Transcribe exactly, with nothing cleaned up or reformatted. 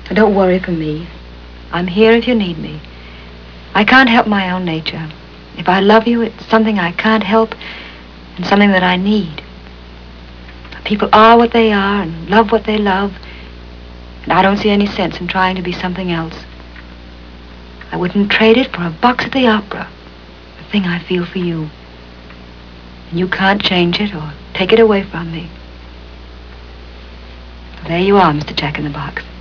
Don't worry for me. I'm here if you need me. I can't help my own nature. If I love you, it's something I can't help and something that I need. People are what they are and love what they love, and I don't see any sense in trying to be something else. I wouldn't trade it for a box at the opera, the thing I feel for you. And you can't change it or take it away from me. There you are, Mister Jack in the Box.